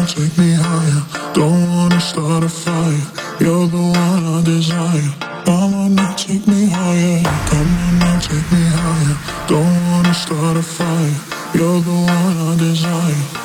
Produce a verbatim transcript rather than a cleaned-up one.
take me higher. Don't wanna start a fire. You're the one I desire. Come on now, take me higher. Come on now, take me higher. Don't wanna start a fire. You're the one I desire.